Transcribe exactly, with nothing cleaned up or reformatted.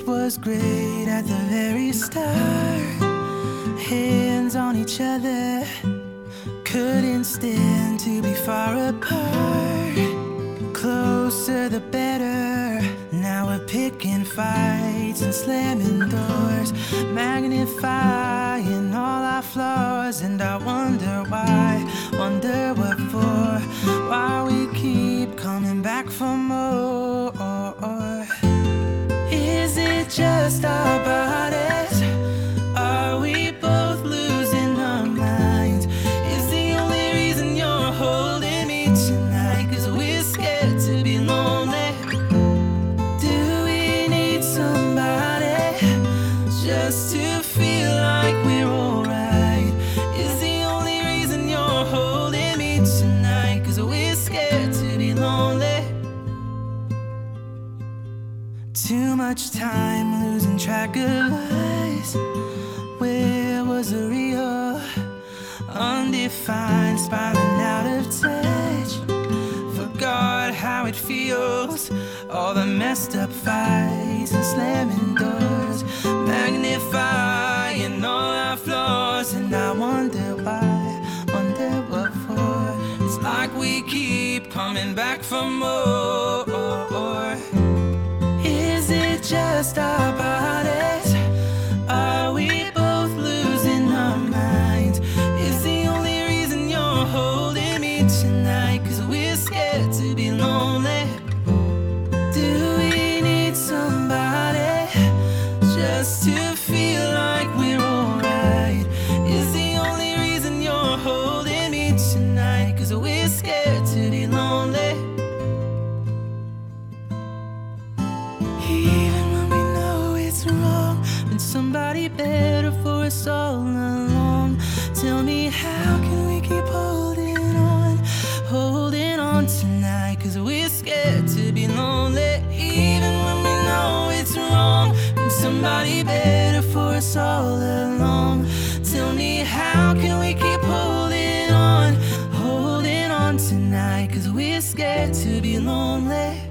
was great at the very start. Hands on each other, couldn't stand to be far apart. Closer the better. Now we're picking fights and slamming doors, magnifying all our flaws. And I wonder why, wonder what for, why we keep coming back for more. Is it just our bodies? Are we both losing our minds? Is the only reason you're holding me tonight 'cause we're scared to be lonely? Do we need somebody just to feel like we're alright? Is the only reason you're holding me tonight 'cause we're scared to be lonely? Too much time losing track of us. Where was the real? Undefined, spiraling out of touch. Forgot how it feels. All the messed up fights and slamming doors, magnifying all our flaws. And I wonder why, wonder what for. It's like we keep coming back for more. Is it just our bodies? Are we both losing our minds? Is the only reason you're holding me tonight 'cause we're scared to be lonely? Do we need somebody just to feel like we're alright? Is the only reason you're holding me tonight 'cause we're scared to be lonely? Even when we know it's wrong, been somebody better for us all along. Tell me, how can we keep holding on, holding on tonight 'cause we're scared to be lonely? Even when we know it's wrong, been somebody better for us all along. Tell me, how can we keep holding on, holding on tonight 'cause we're scared to be lonely?